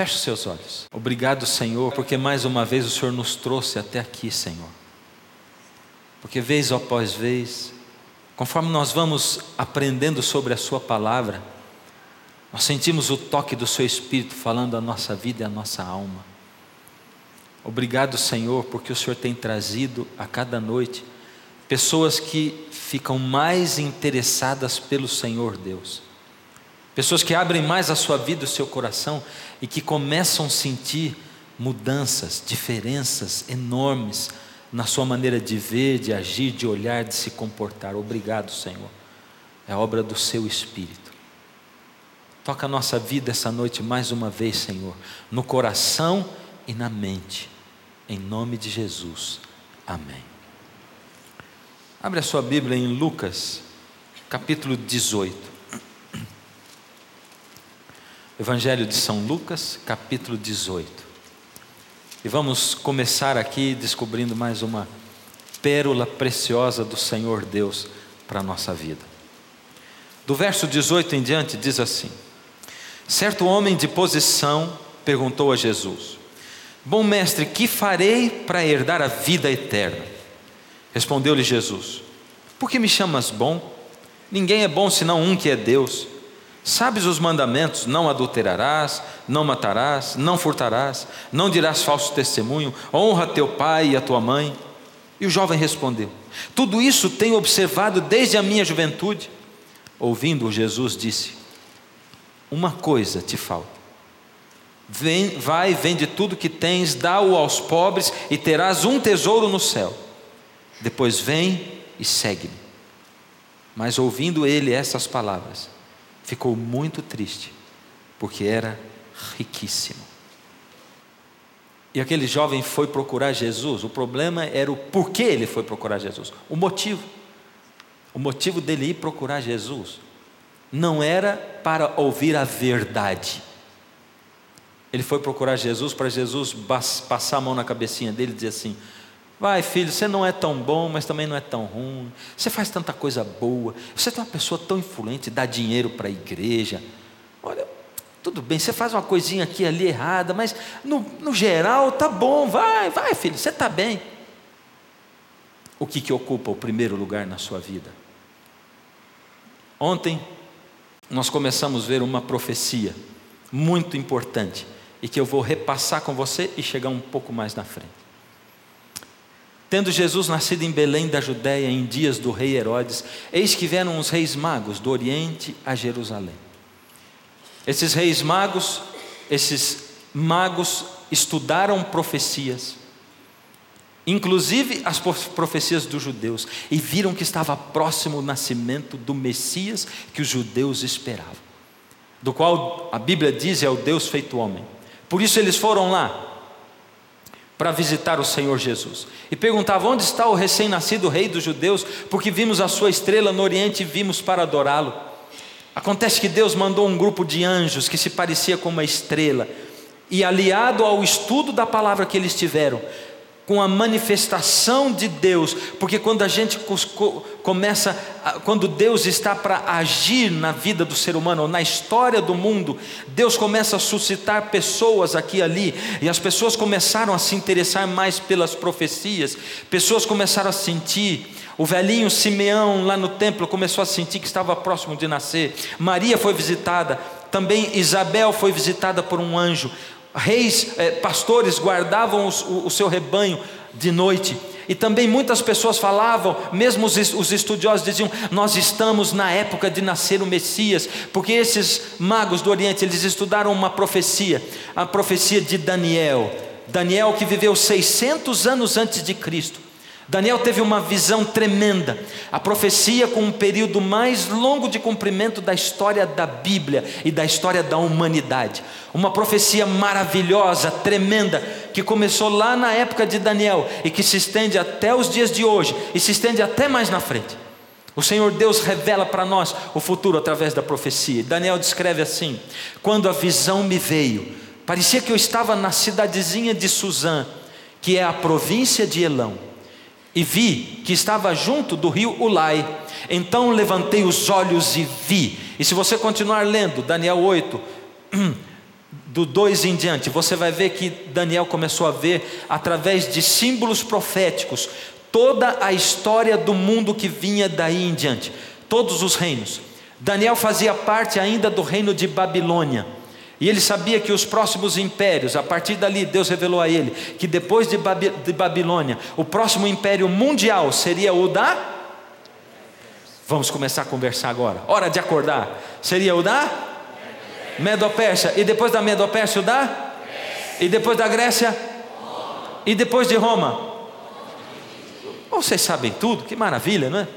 Feche os seus olhos. Obrigado, Senhor, porque mais uma vez o Senhor nos trouxe até aqui, Senhor. Porque vez após vez, conforme nós vamos aprendendo sobre a Sua palavra, nós sentimos o toque do Seu Espírito falando a nossa vida e a nossa alma. Obrigado, Senhor, porque o Senhor tem trazido a cada noite pessoas que ficam mais interessadas pelo Senhor Deus. Pessoas que abrem mais a sua vida, o seu coração, e que começam a sentir mudanças, diferenças enormes na sua maneira de ver, de agir, de olhar, de se comportar. Obrigado, Senhor. É obra do Seu Espírito. Toca a nossa vida essa noite mais uma vez, Senhor, no coração e na mente. Em nome de Jesus. Amém. Abre a sua Bíblia em Lucas, capítulo 18. Evangelho de São Lucas, capítulo 18. E vamos começar aqui descobrindo mais uma pérola preciosa do Senhor Deus para a nossa vida. Do verso 18 em diante diz assim: certo homem de posição perguntou a Jesus: bom mestre, que farei para herdar a vida eterna? Respondeu-lhe Jesus: por que me chamas bom? Ninguém é bom senão um que é Deus. Sabes os mandamentos: não adulterarás, não matarás, não furtarás, não dirás falso testemunho, honra teu pai e a tua mãe. E o jovem respondeu: tudo isso tenho observado desde a minha juventude. Ouvindo-o, Jesus disse: uma coisa te falta. Vai, vende tudo que tens, dá-o aos pobres e terás um tesouro no céu. Depois vem e segue-me. Mas ouvindo ele essas palavras, ficou muito triste, porque era riquíssimo. E aquele jovem foi procurar Jesus. O problema era o porquê ele foi procurar Jesus. O motivo dele ir procurar Jesus não era para ouvir a verdade. Ele foi procurar Jesus para Jesus passar a mão na cabecinha dele e dizer assim: vai, filho, você não é tão bom, mas também não é tão ruim. Você faz tanta coisa boa. Você é uma pessoa tão influente, dá dinheiro para a igreja. Olha, tudo bem, você faz uma coisinha aqui e ali errada, mas no geral tá bom. Vai, filho, você está bem. O que ocupa o primeiro lugar na sua vida? Ontem nós começamos a ver uma profecia muito importante e que eu vou repassar com você e chegar um pouco mais na frente. Tendo Jesus nascido em Belém da Judéia, em dias do rei Herodes, eis que vieram os reis magos do Oriente a Jerusalém. Esses reis magos, estudaram profecias, inclusive as profecias dos judeus, e viram que estava próximo o nascimento do Messias que os judeus esperavam, do qual a Bíblia diz é o Deus feito homem. Por isso eles foram lá para visitar o Senhor Jesus e perguntavam: onde está o recém-nascido rei dos judeus? Porque vimos a sua estrela no Oriente e vimos para adorá-lo. Acontece que Deus mandou um grupo de anjos que se parecia com uma estrela, e aliado ao estudo da palavra que eles tiveram, com a manifestação de Deus, porque quando a gente quando Deus está para agir na vida do ser humano, ou na história do mundo, Deus começa a suscitar pessoas aqui e ali, e as pessoas começaram a se interessar mais pelas profecias, pessoas começaram a sentir. O velhinho Simeão lá no templo começou a sentir que estava próximo de nascer. Maria foi visitada, também Isabel foi visitada por um anjo. Pastores guardavam o seu rebanho de noite, e também muitas pessoas falavam, mesmo os estudiosos diziam: nós estamos na época de nascer o Messias, porque esses magos do Oriente, eles estudaram uma profecia, a profecia de Daniel que viveu 600 anos antes de Cristo. Daniel teve uma visão tremenda, a profecia com um período mais longo de cumprimento da história da Bíblia e da história da humanidade. Uma profecia maravilhosa, tremenda, que começou lá na época de Daniel e que se estende até os dias de hoje e se estende até mais na frente. O Senhor Deus revela para nós o futuro através da profecia. Daniel descreve assim: quando a visão me veio, parecia que eu estava na cidadezinha de Suzã, que é a província de Elão, e vi que estava junto do rio Ulai. Então levantei os olhos e vi. E se você continuar lendo Daniel 8, do 2 em diante, você vai ver que Daniel começou a ver, através de símbolos proféticos, toda a história do mundo que vinha daí em diante, todos os reinos. Daniel fazia parte ainda do reino de Babilônia, e ele sabia que os próximos impérios, a partir dali Deus revelou a ele, que depois de Babilônia, o próximo império mundial seria o da... Vamos começar a conversar agora, hora de acordar. Seria o da Medo-Pérsia, e depois da Medo-Pérsia o da... E depois da Grécia? E depois de Roma? Vocês sabem tudo, que maravilha, não é?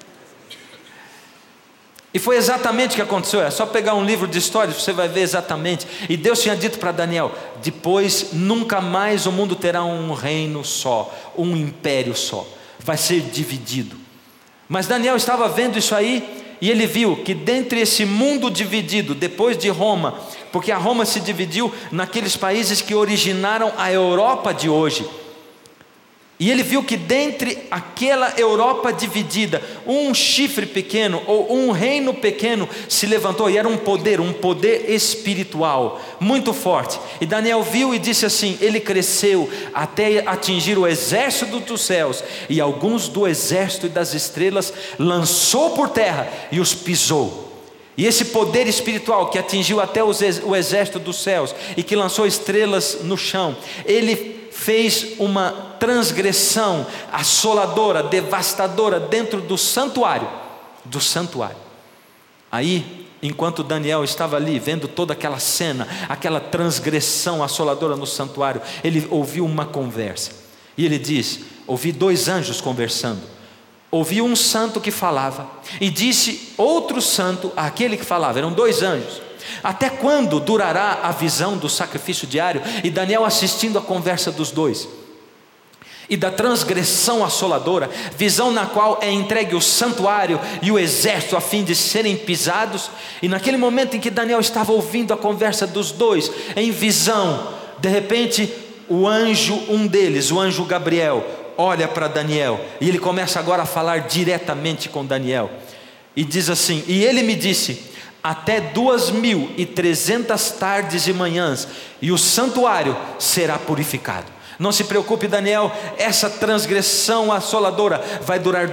E foi exatamente o que aconteceu. É só pegar um livro de história, você vai ver exatamente. E Deus tinha dito para Daniel: depois nunca mais o mundo terá um reino só, um império só, vai ser dividido. Mas Daniel estava vendo isso aí, e ele viu que dentre esse mundo dividido, depois de Roma, porque a Roma se dividiu naqueles países que originaram a Europa de hoje, e ele viu que dentre aquela Europa dividida, um chifre pequeno, ou um reino pequeno se levantou, e era um poder espiritual, muito forte. E Daniel viu e disse assim: ele cresceu até atingir o exército dos céus, e alguns do exército e das estrelas lançou por terra e os pisou. E esse poder espiritual que atingiu até o exército dos céus, e que lançou estrelas no chão, ele fez uma transgressão assoladora, devastadora dentro do santuário. Aí, enquanto Daniel estava ali vendo toda aquela cena, aquela transgressão assoladora no santuário, ele ouviu uma conversa, e ele diz: ouvi 2 anjos conversando. Ouvi um santo que falava, e disse outro santo àquele que falava. Eram 2 anjos. Até quando durará a visão do sacrifício diário? E Daniel assistindo a conversa dos 2, e da transgressão assoladora, visão na qual é entregue o santuário e o exército a fim de serem pisados. E naquele momento em que Daniel estava ouvindo a conversa dos 2, em visão, de repente um deles, o anjo Gabriel, olha para Daniel, e ele começa agora a falar diretamente com Daniel, e diz assim: e ele me disse: até 2.300 tardes e manhãs, e o santuário será purificado. Não se preocupe, Daniel, essa transgressão assoladora vai durar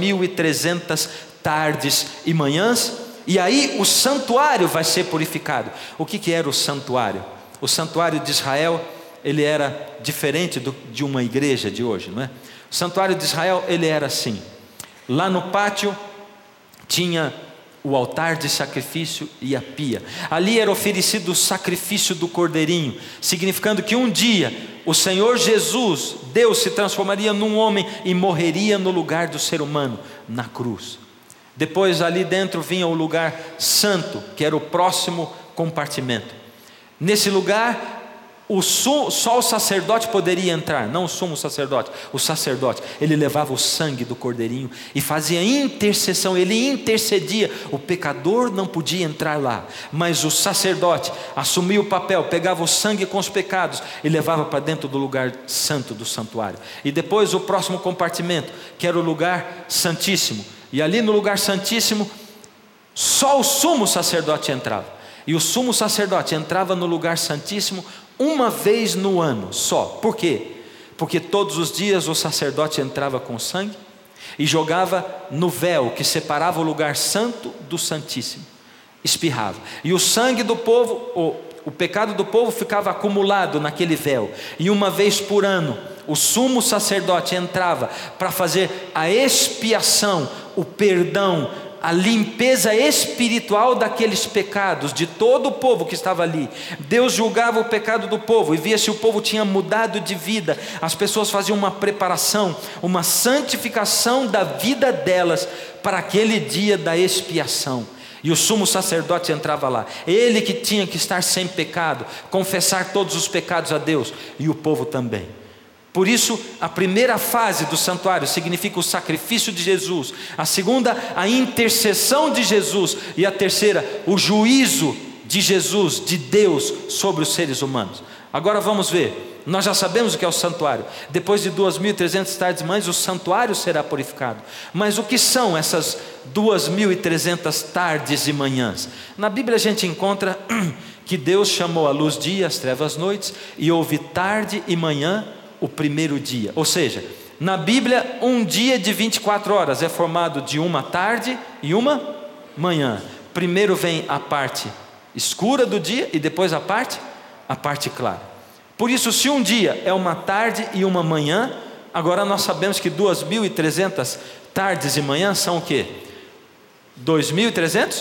2.300 tardes e manhãs, e aí o santuário vai ser purificado. O que era o santuário? O santuário de Israel, ele era diferente de uma igreja de hoje, não é? O santuário de Israel, ele era assim: lá no pátio tinha o altar de sacrifício e a pia. Ali era oferecido o sacrifício do cordeirinho, significando que um dia o Senhor Jesus, Deus, se transformaria num homem e morreria no lugar do ser humano, na cruz. Depois ali dentro vinha o lugar santo, que era o próximo compartimento. Nesse lugar só o sacerdote poderia entrar, não o sumo sacerdote, o sacerdote. Ele levava o sangue do cordeirinho e fazia intercessão, ele intercedia. O pecador não podia entrar lá, mas o sacerdote assumia o papel, pegava o sangue com os pecados e levava para dentro do lugar santo do santuário. E depois o próximo compartimento, que era o lugar santíssimo, e ali no lugar santíssimo só o sumo sacerdote entrava. E o sumo sacerdote entrava no lugar santíssimo uma vez no ano só. Por quê? Porque todos os dias o sacerdote entrava com sangue e jogava no véu que separava o lugar santo do santíssimo, espirrava, e o sangue do povo, o pecado do povo ficava acumulado naquele véu. E uma vez por ano o sumo sacerdote entrava para fazer a expiação, o perdão, a limpeza espiritual daqueles pecados de todo o povo que estava ali. Deus julgava o pecado do povo e via se o povo tinha mudado de vida. As pessoas faziam uma preparação, uma santificação da vida delas para aquele dia da expiação. E o sumo sacerdote entrava lá, ele que tinha que estar sem pecado, confessar todos os pecados a Deus, e o povo também. Por isso, a primeira fase do santuário significa o sacrifício de Jesus, a segunda, a intercessão de Jesus, e a terceira, o juízo de Jesus, de Deus sobre os seres humanos. Agora vamos ver, nós já sabemos o que é o santuário. Depois de 2.300 tardes e manhãs, o santuário será purificado. Mas o que são essas 2.300 tardes e manhãs? Na Bíblia a gente encontra que Deus chamou a luz dia, as trevas noites, e houve tarde e manhã o primeiro dia. Ou seja, na Bíblia um dia de 24 horas é formado de uma tarde e uma manhã. Primeiro vem a parte escura do dia e depois a parte clara. Por isso, se um dia é uma tarde e uma manhã, agora nós sabemos que 2.300 tardes e manhãs são o quê? 2.300?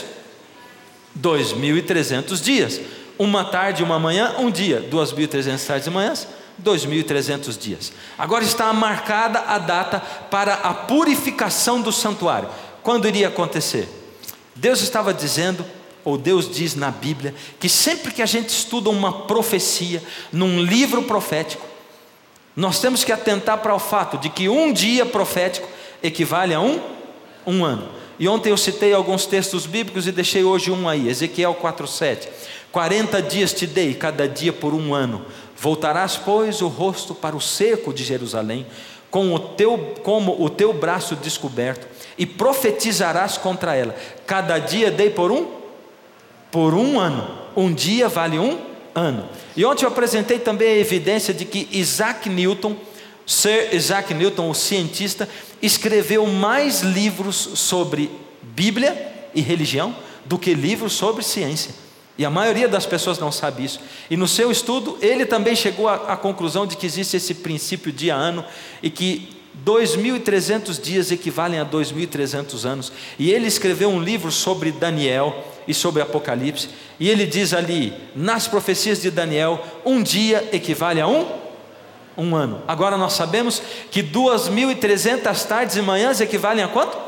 2.300 dias. Uma tarde e uma manhã, um dia. 2.300 tardes e manhãs, 2.300 dias. Agora está marcada a data para a purificação do santuário. Quando iria acontecer? Deus estava dizendo, ou Deus diz na Bíblia, que sempre que a gente estuda uma profecia num livro profético, nós temos que atentar para o fato de que um dia profético equivale a um ano. E ontem eu citei alguns textos bíblicos e deixei hoje um aí, Ezequiel 4:7. 40 dias te dei, cada dia por um ano. Voltarás, pois, o rosto para o cerco de Jerusalém, como o teu braço descoberto, e profetizarás contra ela. Cada dia dei por um ano. Um dia vale um ano. E ontem eu apresentei também a evidência de que Sir Isaac Newton, o cientista, escreveu mais livros sobre Bíblia e religião do que livros sobre ciência. E a maioria das pessoas não sabe isso. E no seu estudo, ele também chegou à conclusão de que existe esse princípio dia-ano e que 2.300 dias equivalem a 2.300 anos. E ele escreveu um livro sobre Daniel e sobre Apocalipse. E ele diz ali, nas profecias de Daniel, um dia equivale a um ano. Agora nós sabemos que 2.300 tardes e manhãs equivalem a quanto?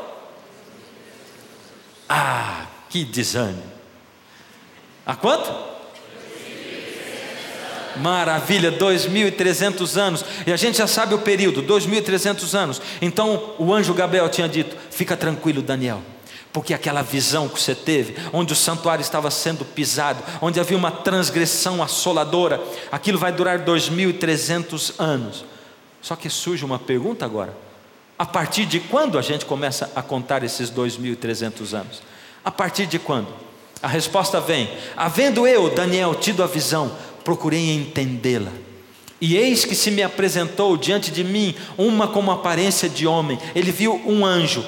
Ah, que desânimo! A quanto? Maravilha, 2.300 anos. E a gente já sabe o período, 2.300 anos. Então o anjo Gabriel tinha dito, fica tranquilo, Daniel, porque aquela visão que você teve, onde o santuário estava sendo pisado, onde havia uma transgressão assoladora, aquilo vai durar 2.300 anos. Só que surge uma pergunta agora: a partir de quando a gente começa a contar esses 2.300 anos? A partir de quando? A resposta vem: havendo eu, Daniel, tido a visão, procurei entendê-la. E eis que se me apresentou diante de mim uma como aparência de homem. Ele viu um anjo,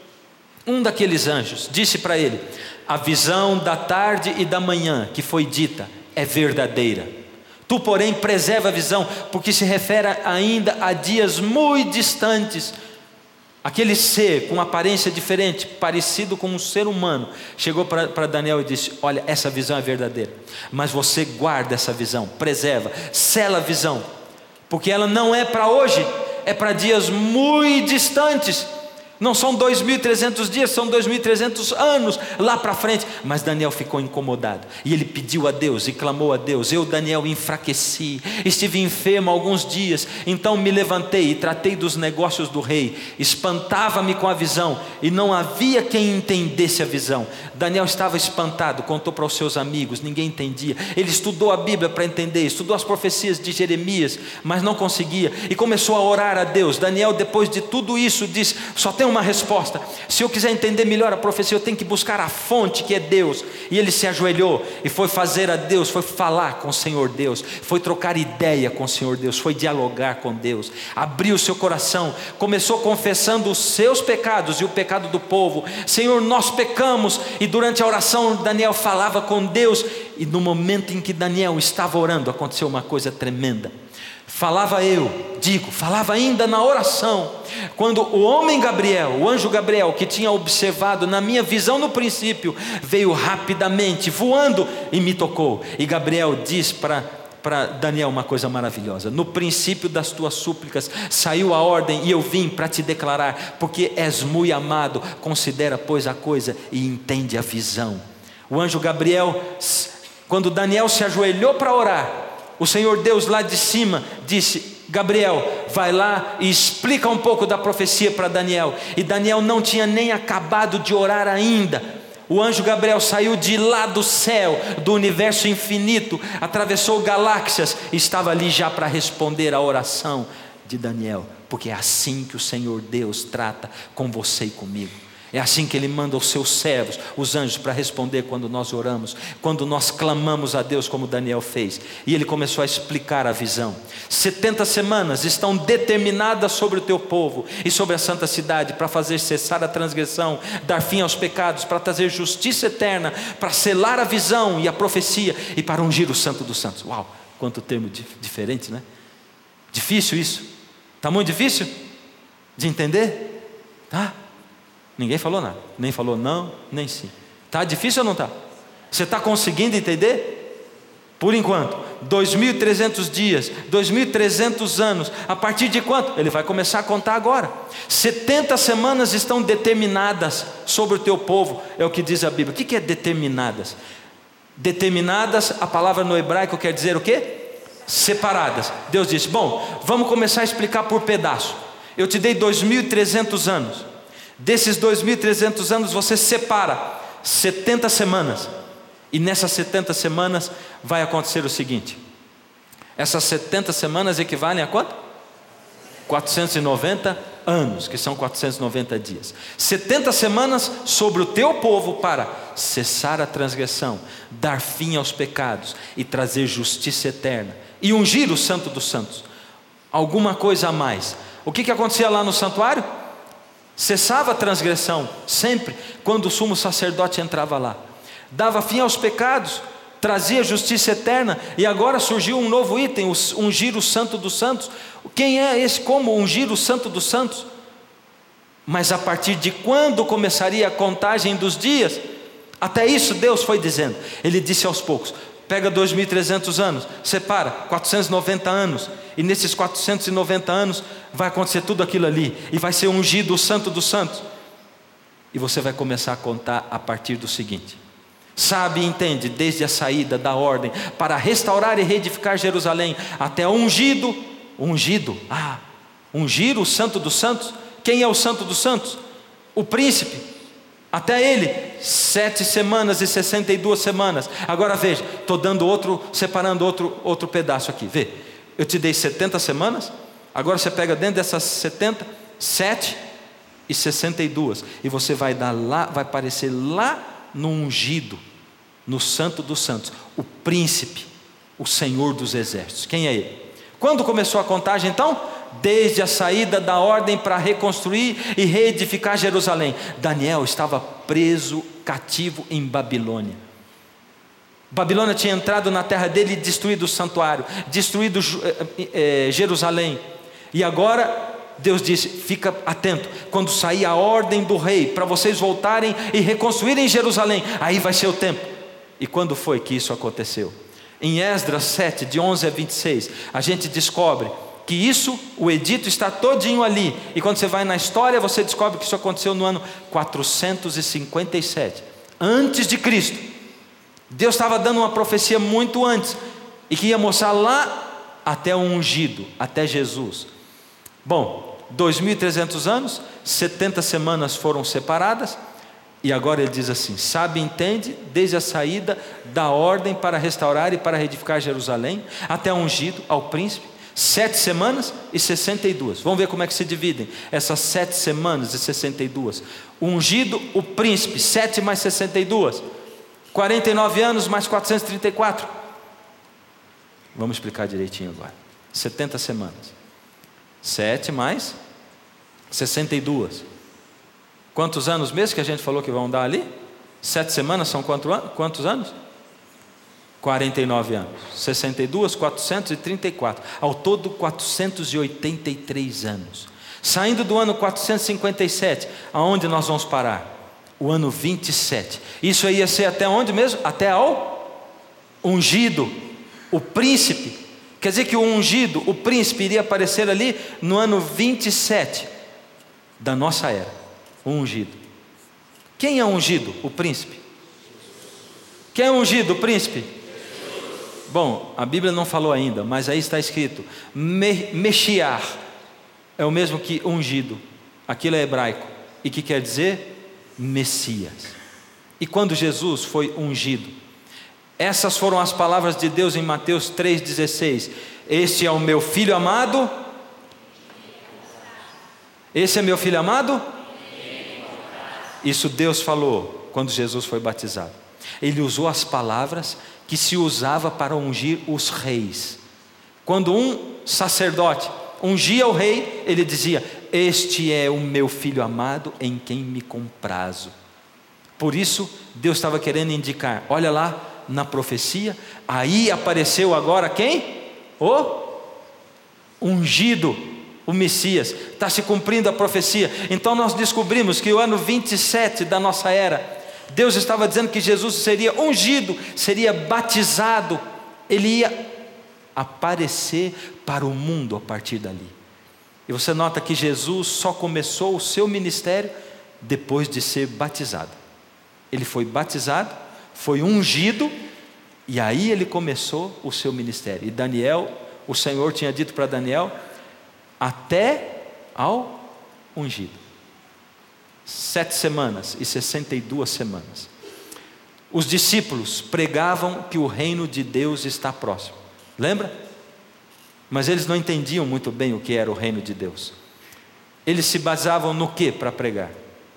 um daqueles anjos, disse para ele: a visão da tarde e da manhã que foi dita é verdadeira. Tu, porém, preserva a visão, porque se refere ainda a dias muito distantes. Aquele ser com aparência diferente, parecido com um ser humano, chegou para Daniel e disse: olha, essa visão é verdadeira, mas você guarda essa visão, preserva, sela a visão, porque ela não é para hoje, é para dias muito distantes. Não são 2.300 dias, são 2.300 anos lá para frente. Mas Daniel ficou incomodado e ele pediu a Deus e clamou a Deus: eu, Daniel, enfraqueci, estive enfermo alguns dias, então me levantei e tratei dos negócios do rei. Espantava-me com a visão e não havia quem entendesse a visão. Daniel estava espantado, contou para os seus amigos, ninguém entendia. Ele estudou a Bíblia para entender, estudou as profecias de Jeremias, mas não conseguia, e começou a orar a Deus. Daniel, depois de tudo isso, disse: só tem uma resposta, se eu quiser entender melhor a profecia, eu tenho que buscar a fonte, que é Deus. E ele se ajoelhou e foi fazer a Deus, foi falar com o Senhor Deus, foi trocar ideia com o Senhor Deus, foi dialogar com Deus, abriu o seu coração, começou confessando os seus pecados e o pecado do povo. Senhor, nós pecamos. E durante a oração Daniel falava com Deus, e no momento em que Daniel estava orando, aconteceu uma coisa tremenda. Falava ainda na oração, quando o homem Gabriel, o anjo Gabriel, que tinha observado na minha visão no princípio, veio rapidamente, voando, e me tocou. E Gabriel diz para Daniel uma coisa maravilhosa: no princípio das tuas súplicas saiu a ordem, e eu vim para te declarar, porque és muito amado. Considera, pois, a coisa e entende a visão. O anjo Gabriel, quando Daniel se ajoelhou para orar, o Senhor Deus lá de cima disse: Gabriel, vai lá e explica um pouco da profecia para Daniel. E Daniel não tinha nem acabado de orar ainda. O anjo Gabriel saiu de lá do céu, do universo infinito, atravessou galáxias e estava ali já para responder à oração de Daniel, porque é assim que o Senhor Deus trata com você e comigo. É assim que Ele manda os seus servos, os anjos, para responder quando nós oramos, quando nós clamamos a Deus como Daniel fez. E ele começou a explicar a visão. 70 semanas estão determinadas sobre o teu povo e sobre a santa cidade, para fazer cessar a transgressão, dar fim aos pecados, para trazer justiça eterna, para selar a visão e a profecia e para ungir o santo dos santos. Uau, quanto termo diferente, né? Difícil isso? Está muito difícil de entender? Tá? Ninguém falou nada, nem falou não, nem sim. Está difícil ou não está? Você está conseguindo entender? Por enquanto, 2.300 dias, 2.300 anos, a partir de quanto? Ele vai começar a contar agora. 70 semanas estão determinadas sobre o teu povo, é o que diz a Bíblia. O que é determinadas? Determinadas, a palavra no hebraico quer dizer o quê? Separadas. Deus disse, bom, vamos começar a explicar por pedaço. Eu te dei 2.300 anos. Desses 2.300 anos você separa 70 semanas. E nessas 70 semanas vai acontecer o seguinte. Essas 70 semanas equivalem a quanto? 490 anos, que são 490 dias. 70 semanas sobre o teu povo para cessar a transgressão, dar fim aos pecados e trazer justiça eterna. E ungir o santo dos santos. Alguma coisa a mais. O que acontecia lá no santuário? Cessava a transgressão, sempre, quando o sumo sacerdote entrava lá. Dava fim aos pecados, trazia justiça eterna, e agora surgiu um novo item, ungir o santo dos santos. Quem é esse? Como ungir o santo dos santos? Mas a partir de quando começaria a contagem dos dias? Até isso Deus foi dizendo. Ele disse aos poucos, pega 2.300 anos, separa 490 anos, e nesses 490 anos vai acontecer tudo aquilo ali, e vai ser ungido o santo dos santos. E você vai começar a contar a partir do seguinte: sabe e entende, desde a saída da ordem para restaurar e reedificar Jerusalém, até ungir o santo dos santos. Quem é o santo dos santos? O príncipe. Até ele, 7 semanas e 62 semanas. Agora veja, estou separando outro pedaço aqui. Vê, eu te dei 70 semanas. Agora você pega dentro dessas 70, 7 e 62. E você vai aparecer lá no ungido, no santo dos santos, o príncipe, o Senhor dos exércitos. Quem é ele? Quando começou a contagem então? Desde a saída da ordem para reconstruir e reedificar Jerusalém. Daniel estava preso, cativo em Babilônia. Babilônia tinha entrado na terra dele e destruído o santuário, destruído Jerusalém. E agora Deus disse, fica atento, quando sair a ordem do rei, para vocês voltarem e reconstruírem Jerusalém, aí vai ser o tempo. E quando foi que isso aconteceu? Em Esdras 7, de 11 a 26, a gente descobre que isso, o edito está todinho ali. E quando você vai na história, você descobre que isso aconteceu no ano 457, antes de Cristo. Deus estava dando uma profecia muito antes, e que ia mostrar lá até o ungido, até Jesus. Bom, 2.300 anos, 70 semanas foram separadas, e agora ele diz assim, sabe e entende, desde a saída da ordem para restaurar e para reedificar Jerusalém, até o ungido, ao príncipe, 7 semanas e 62. Vamos ver como é que se dividem essas 7 semanas e 62. O ungido, o príncipe, 7 mais 62, 49 anos mais 434. Vamos explicar direitinho agora. 70 semanas, 7 mais 62. Quantos anos mesmo que a gente falou que vão dar ali? 7 semanas são quantos anos? 49 anos. 62, 434. Ao todo 483 anos. Saindo do ano 457, aonde nós vamos parar? O ano 27. Isso aí ia ser até onde mesmo? Até ao ungido, o príncipe. Quer dizer que o ungido, o príncipe, iria aparecer ali no ano 27 da nossa era. O ungido. Quem é ungido? O príncipe. Quem é ungido? O príncipe. Bom, a Bíblia não falou ainda, mas aí está escrito Mexiar, é o mesmo que ungido. Aquilo é hebraico, e que quer dizer Messias. e quando Jesus foi ungido. Essas foram as palavras de Deus em Mateus 3,16. Este é o meu filho amado. Esse é meu filho amado? Isso Deus falou quando Jesus foi batizado. Ele usou as palavras que se usava para ungir os reis. Quando um sacerdote ungia o rei, ele dizia: este é o meu filho amado em quem me comprazo. Por isso Deus estava querendo indicar, olha lá na profecia, aí apareceu agora quem? O ungido, o Messias. Está se cumprindo a profecia. Então nós descobrimos que o ano 27 da nossa era, Deus estava dizendo que Jesus seria ungido, seria batizado, ele ia aparecer para o mundo a partir dali. E você nota que Jesus só começou o seu ministério depois de ser batizado. Ele foi batizado, foi ungido, e aí ele começou o seu ministério. E Daniel, o Senhor tinha dito para Daniel, até ao ungido. 7 semanas e 62 semanas. Os discípulos pregavam que o reino de Deus está próximo. Lembra? Mas eles não entendiam muito bem o que era o reino de Deus. Eles se baseavam no que para pregar?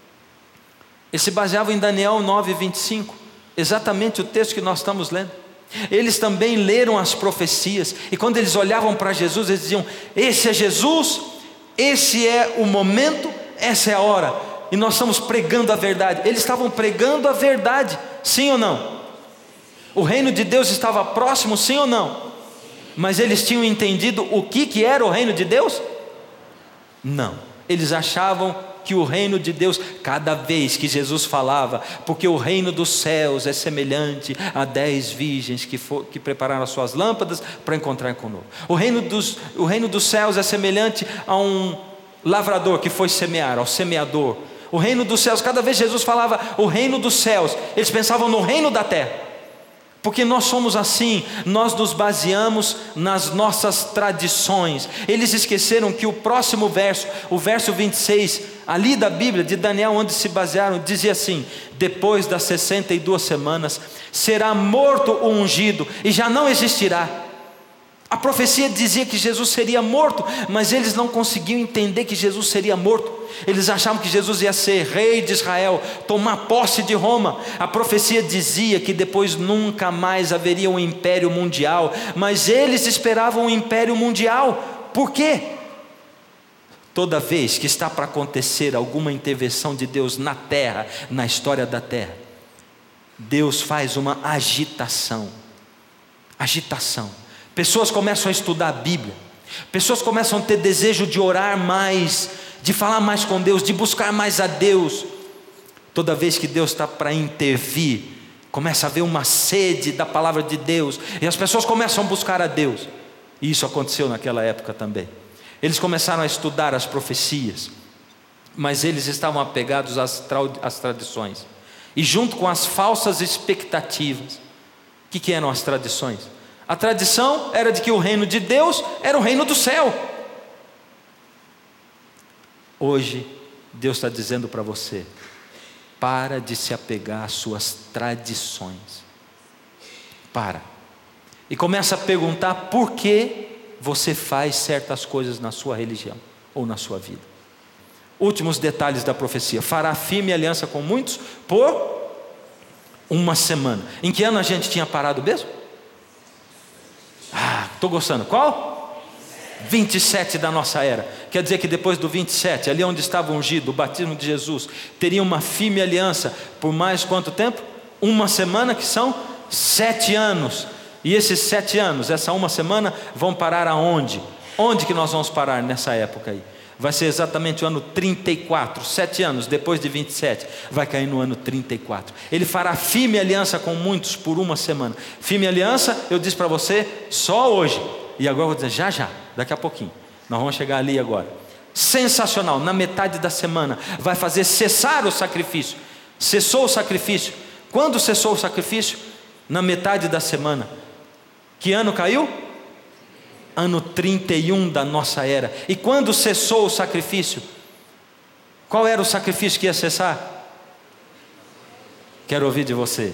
Eles se baseavam em Daniel 9:25, exatamente o texto que nós estamos lendo. Eles também leram as profecias, e quando eles olhavam para Jesus, eles diziam: esse é Jesus, esse é o momento, essa é a hora, e nós estamos pregando a verdade. Eles estavam pregando a verdade, sim ou não? O reino de Deus estava próximo, sim ou não? Mas eles tinham entendido o que era o reino de Deus? Não, eles achavam que o reino de Deus, cada vez que Jesus falava, porque o reino dos céus é semelhante a 10 virgens que prepararam as suas lâmpadas para encontrar conosco. O reino dos céus é semelhante a um lavrador que foi semear, ao semeador. O reino dos céus, cada vez Jesus falava o reino dos céus, eles pensavam no reino da terra. Porque nós somos assim, nós nos baseamos nas nossas tradições. Eles esqueceram que o próximo verso, o verso 26, ali da Bíblia, de Daniel, onde se basearam, dizia assim: depois das 62 semanas, será morto o ungido, e já não existirá. A profecia dizia que Jesus seria morto, mas eles não conseguiam entender que Jesus seria morto. Eles achavam que Jesus ia ser rei de Israel, tomar posse de Roma. A profecia dizia que depois nunca mais haveria um império mundial, mas eles esperavam um império mundial. Por quê? Toda vez que está para acontecer alguma intervenção de Deus na terra, na história da terra, Deus faz uma agitação. Pessoas começam a estudar a Bíblia, pessoas começam a ter desejo de orar mais, de falar mais com Deus, de buscar mais a Deus. Toda vez que Deus está para intervir, começa a haver uma sede da palavra de Deus, e as pessoas começam a buscar a Deus. E isso aconteceu naquela época também. Eles começaram a estudar as profecias, mas eles estavam apegados às tradições, e junto com as falsas expectativas. O que eram as tradições? A tradição era de que o reino de Deus era o reino do céu. Hoje, Deus está dizendo para você: para de se apegar às suas tradições. Para. E começa a perguntar por que você faz certas coisas na sua religião ou na sua vida. Últimos detalhes da profecia: fará firme aliança com muitos por 1 semana. Em que ano a gente tinha parado mesmo? Estou gostando. Qual? 27 da nossa era. Quer dizer que depois do 27, ali onde estava ungido, o batismo de Jesus, teria uma firme aliança por mais quanto tempo? 1 semana, que são 7 anos. E esses 7 anos, essa 1 semana, vão parar aonde? Onde que nós vamos parar nessa época aí? Vai ser exatamente o ano 34, 7 anos depois de 27, vai cair no ano 34. Ele fará firme aliança com muitos por 1 semana. Firme aliança, eu disse para você, só hoje. E agora eu vou dizer já, daqui a pouquinho. Nós vamos chegar ali agora. Sensacional, na metade da semana, vai fazer cessar o sacrifício. Cessou o sacrifício. Quando cessou o sacrifício? Na metade da semana. Que ano caiu? Ano 31 da nossa era. E quando cessou o sacrifício? Qual era o sacrifício que ia cessar? Quero ouvir de você.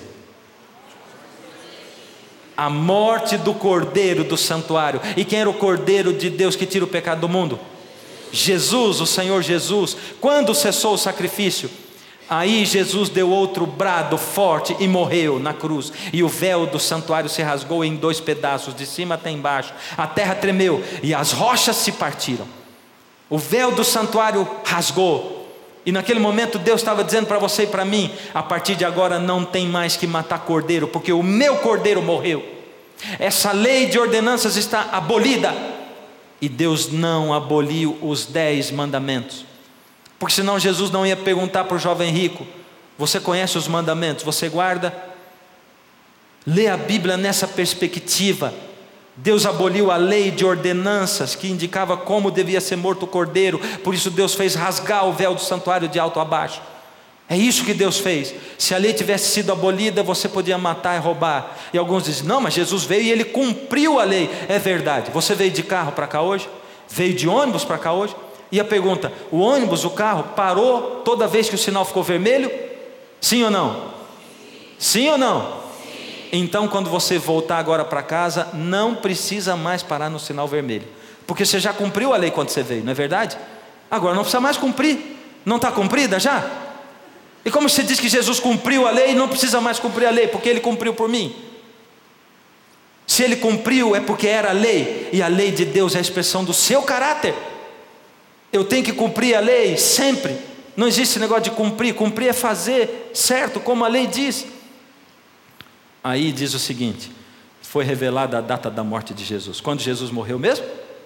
A morte do Cordeiro do santuário. E quem era o Cordeiro de Deus que tira o pecado do mundo? Jesus, o Senhor Jesus. Quando cessou o sacrifício? Aí Jesus deu outro brado forte e morreu na cruz. E o véu do santuário se rasgou em 2 pedaços, de cima até embaixo. A terra tremeu e as rochas se partiram. O véu do santuário rasgou. E naquele momento Deus estava dizendo para você e para mim: a partir de agora não tem mais que matar cordeiro, porque o meu cordeiro morreu. Essa lei de ordenanças está abolida. E Deus não aboliu os 10 mandamentos, porque senão Jesus não ia perguntar para o jovem rico: você conhece os mandamentos? Você guarda? Lê a Bíblia nessa perspectiva. Deus aboliu a lei de ordenanças que indicava como devia ser morto o cordeiro. Por isso Deus fez rasgar o véu do santuário de alto a baixo. É isso que Deus fez. Se a lei tivesse sido abolida, você podia matar e roubar. E alguns dizem: não, mas Jesus veio e ele cumpriu a lei. É verdade. Você veio de carro para cá hoje? Veio de ônibus para cá hoje? E a pergunta: o ônibus, o carro, parou toda vez que o sinal ficou vermelho? Sim ou não? Sim ou não? Então, quando você voltar agora para casa, não precisa mais parar no sinal vermelho, porque você já cumpriu a lei quando você veio, não é verdade? Agora não precisa mais cumprir. Não está cumprida já? E como você diz que Jesus cumpriu a lei, não precisa mais cumprir a lei, porque Ele cumpriu por mim? Se Ele cumpriu, é porque era a lei, e a lei de Deus é a expressão do seu caráter. Eu tenho que cumprir a lei sempre. Não existe negócio de cumprir. Cumprir é fazer certo, como a lei diz. Aí diz o seguinte: foi revelada a data da morte de Jesus. Quando Jesus morreu mesmo?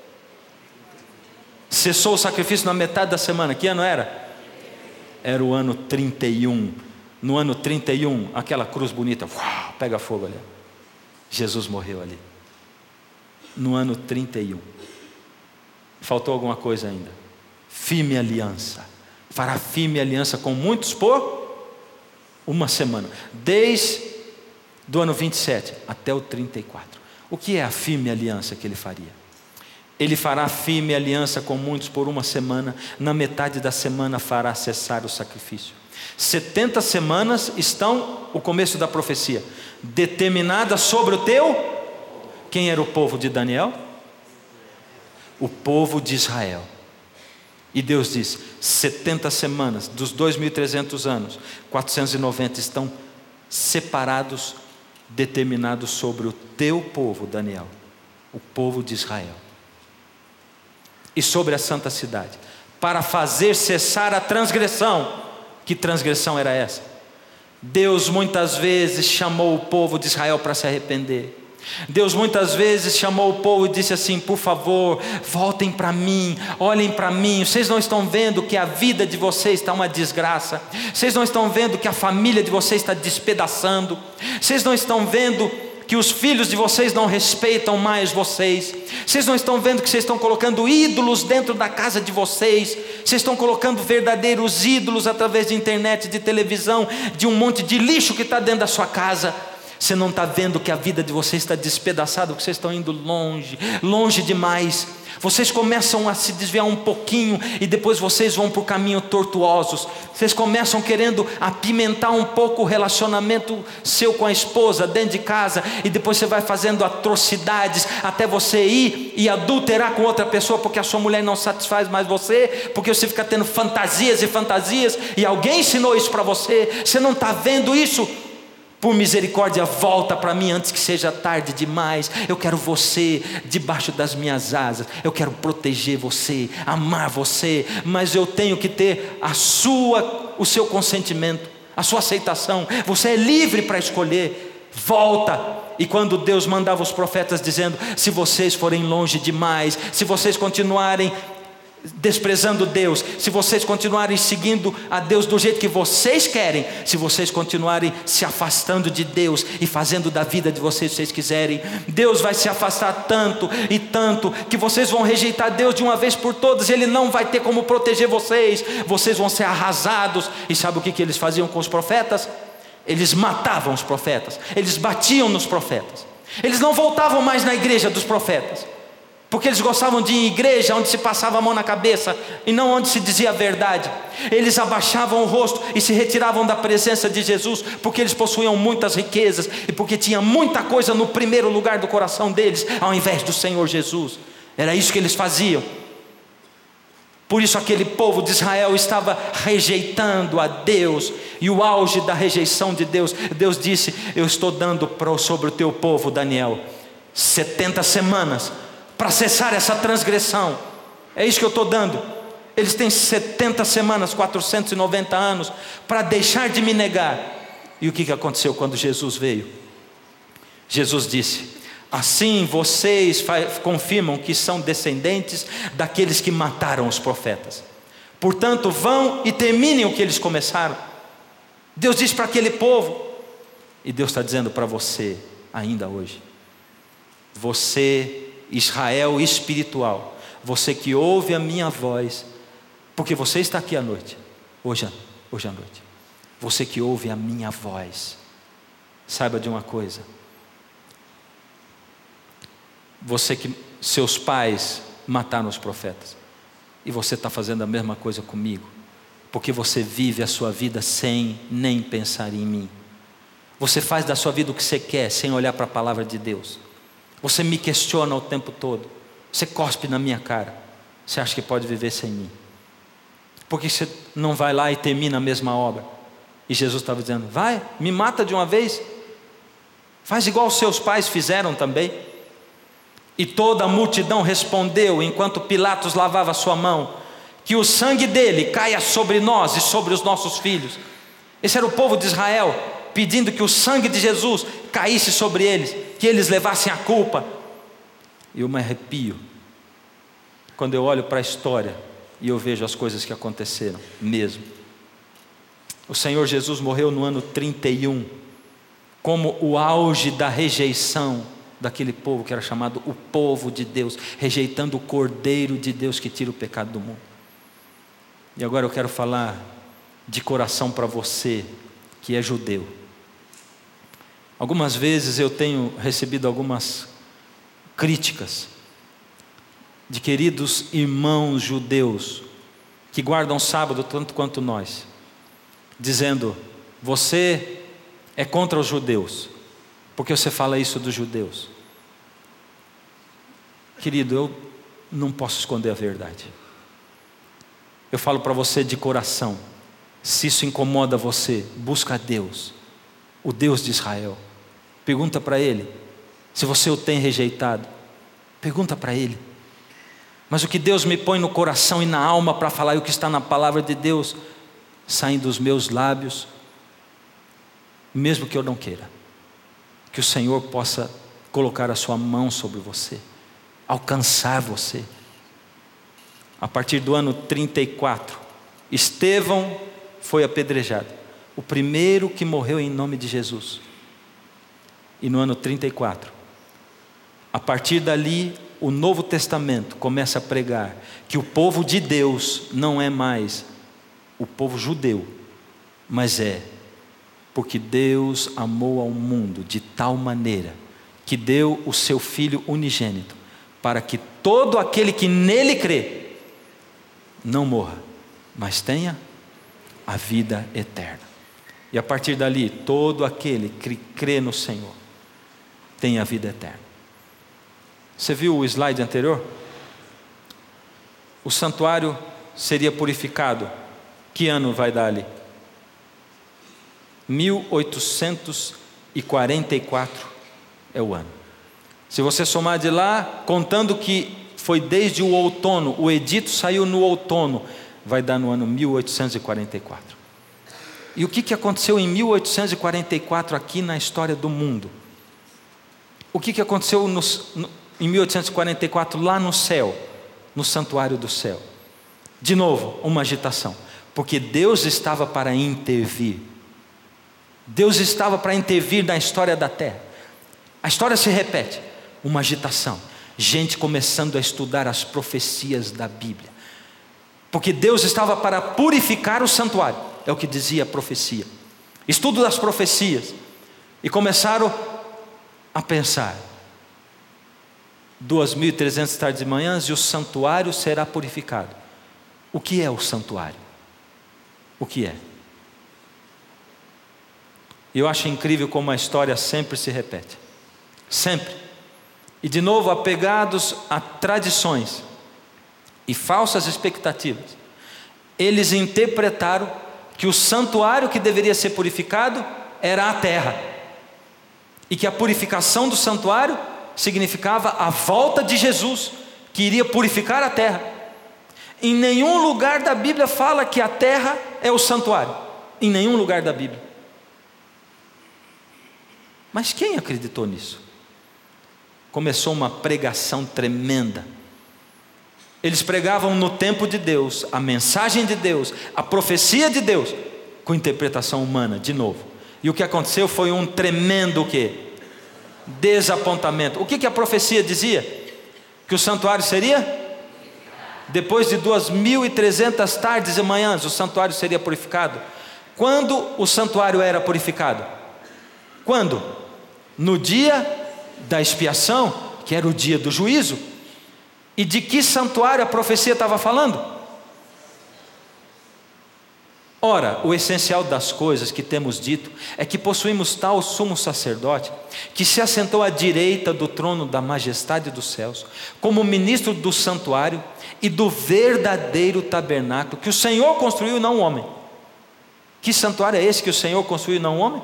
Cessou o sacrifício na metade da semana. Que ano era? Era o ano 31. No ano 31, aquela cruz bonita, uau, pega fogo ali. Jesus morreu ali. No ano 31. Faltou alguma coisa ainda. Firme aliança. Fará firme aliança com muitos por uma semana. Desde do ano 27 até o 34. O que é a firme aliança que ele faria? Ele fará firme aliança com muitos por uma semana. Na metade da semana fará cessar o sacrifício. 70 semanas estão o começo da profecia, determinada sobre o teu. Quem era o povo de Daniel? O povo de Israel. E Deus diz: 70 semanas dos 2.300 anos, 490 estão separados, determinados sobre o teu povo, Daniel, o povo de Israel, e sobre a santa cidade, para fazer cessar a transgressão. Que transgressão era essa? Deus muitas vezes chamou o povo de Israel para se arrepender. Deus muitas vezes chamou o povo e disse assim: por favor, voltem para mim, olhem para mim. Vocês não estão vendo que a vida de vocês está uma desgraça? Vocês não estão vendo que a família de vocês está despedaçando? Vocês não estão vendo que os filhos de vocês não respeitam mais vocês? Vocês não estão vendo que vocês estão colocando ídolos dentro da casa de vocês? Vocês estão colocando verdadeiros ídolos através de internet, de televisão, de um monte de lixo que está dentro da sua casa. Você não está vendo que a vida de vocês está despedaçada, porque vocês estão indo longe, longe demais. Vocês começam a se desviar um pouquinho e depois vocês vão por caminhos tortuosos. Vocês começam querendo apimentar um pouco o relacionamento seu com a esposa dentro de casa, e depois você vai fazendo atrocidades até você ir e adulterar com outra pessoa, porque a sua mulher não satisfaz mais você, porque você fica tendo fantasias e fantasias, e alguém ensinou isso para você. Você não está vendo isso? Por misericórdia, volta para mim antes que seja tarde demais. Eu quero você debaixo das minhas asas. Eu quero proteger você, amar você, mas eu tenho que ter o seu consentimento, a sua aceitação. Você é livre para escolher. Volta. E quando Deus mandava os profetas dizendo: se vocês forem longe demais, se vocês continuarem desprezando Deus, se vocês continuarem seguindo a Deus do jeito que vocês querem, se vocês continuarem se afastando de Deus e fazendo da vida de vocês o que vocês quiserem, Deus vai se afastar tanto e tanto que vocês vão rejeitar Deus de uma vez por todas. Ele não vai ter como proteger vocês. Vocês vão ser arrasados. E sabe o que eles faziam com os profetas? Eles matavam os profetas, eles batiam nos profetas, eles não voltavam mais na igreja dos profetas. porque eles gostavam de ir em igreja onde se passava a mão na cabeça e não onde se dizia a verdade. Eles abaixavam o rosto e se retiravam da presença de Jesus, porque eles possuíam muitas riquezas e porque tinha muita coisa no primeiro lugar do coração deles, ao invés do Senhor Jesus. Era isso que eles faziam. Por isso aquele povo de Israel estava rejeitando a Deus, e o auge da rejeição de Deus, Deus disse: eu estou dando sobre o teu povo, Daniel, 70 semanas para cessar essa transgressão. É isso que eu estou dando. Eles têm 70 semanas, 490 anos, para deixar de me negar. E o que aconteceu quando Jesus veio? Jesus disse: assim vocês confirmam que são descendentes daqueles que mataram os profetas. Portanto, vão e terminem o que eles começaram. Deus disse para aquele povo, e Deus está dizendo para você ainda hoje. Você, Israel espiritual, você que ouve a minha voz, porque você está aqui à noite, hoje à noite, você que ouve a minha voz, saiba de uma coisa: você que seus pais mataram os profetas, e você está fazendo a mesma coisa comigo, porque você vive a sua vida sem nem pensar em mim. Você faz da sua vida o que você quer, sem olhar para a palavra de Deus. Você me questiona o tempo todo, você cospe na minha cara, você acha que pode viver sem mim? Por que você não vai lá e termina a mesma obra? E Jesus estava dizendo: vai, me mata de uma vez, faz igual os seus pais fizeram também. E toda a multidão respondeu, enquanto Pilatos lavava sua mão: que o sangue dele caia sobre nós e sobre os nossos filhos. Esse era o povo de Israel, pedindo que o sangue de Jesus caísse sobre eles, que eles levassem a culpa. E eu me arrepio quando eu olho para a história e eu vejo as coisas que aconteceram mesmo. O Senhor Jesus morreu no ano 31, como o auge da rejeição daquele povo que era chamado o povo de Deus, rejeitando o Cordeiro de Deus que tira o pecado do mundo. E agora eu quero falar de coração para você que é judeu. Algumas vezes eu tenho recebido algumas críticas de queridos irmãos judeus que guardam sábado tanto quanto nós, dizendo: você é contra os judeus, porque você fala isso dos judeus. Querido, eu não posso esconder a verdade. Eu falo para você de coração. Se isso incomoda você, busca a Deus, o Deus de Israel. Pergunta para Ele. Se você o tem rejeitado, pergunta para Ele. Mas o que Deus me põe no coração e na alma para falar, e o que está na palavra de Deus, saem dos meus lábios, mesmo que eu não queira. Que o Senhor possa colocar a sua mão sobre você, alcançar você. A partir do ano 34, Estevão foi apedrejado, o primeiro que morreu em nome de Jesus. E no ano 34, a partir dali, o Novo Testamento começa a pregar que o povo de Deus não é mais o povo judeu, mas é porque Deus amou ao mundo de tal maneira que deu o seu Filho unigênito, para que todo aquele que nele crê não morra, mas tenha a vida eterna. E a partir dali, todo aquele que crê no Senhor tem a vida eterna. Você viu o slide anterior? O santuário seria purificado. Que ano vai dar ali? 1844 é o ano. Se você somar de lá, contando que foi desde o outono, o edito saiu no outono, vai dar no ano 1844. E o que aconteceu em 1844 aqui na história do mundo? O que aconteceu em 1844 lá no céu, no santuário do céu? De novo, uma agitação, porque Deus estava para intervir. Deus estava para intervir na história da terra. A história se repete, uma agitação, gente começando a estudar as profecias da Bíblia, porque Deus estava para purificar o santuário, é o que dizia a profecia. Estudo das profecias, e começaram a pensar: 2.300 tardes e manhãs, e o santuário será purificado. O que é o santuário? O que é? Eu acho incrível como a história sempre se repete. Sempre. E de novo, apegados a tradições e falsas expectativas, eles interpretaram que o santuário que deveria ser purificado era a terra, e que a purificação do santuário significava a volta de Jesus, que iria purificar a terra. Em nenhum lugar da Bíblia fala que a terra é o santuário. Em nenhum lugar da Bíblia. Mas quem acreditou nisso? Começou uma pregação tremenda. Eles pregavam no tempo de Deus, a mensagem de Deus, a profecia de Deus, com interpretação humana, de novo. E o que aconteceu foi um tremendo o quê? Desapontamento. O que a profecia dizia? Que o santuário seria? Depois de 2.300 tardes e manhãs, o santuário seria purificado. Quando o santuário era purificado? Quando? No dia da expiação, que era o dia do juízo. E de que santuário a profecia estava falando? Ora, o essencial das coisas que temos dito é que possuímos tal sumo sacerdote, que se assentou à direita do trono da majestade dos céus, como ministro do santuário e do verdadeiro tabernáculo, que o Senhor construiu e não o homem. Que santuário é esse que o Senhor construiu e não o homem?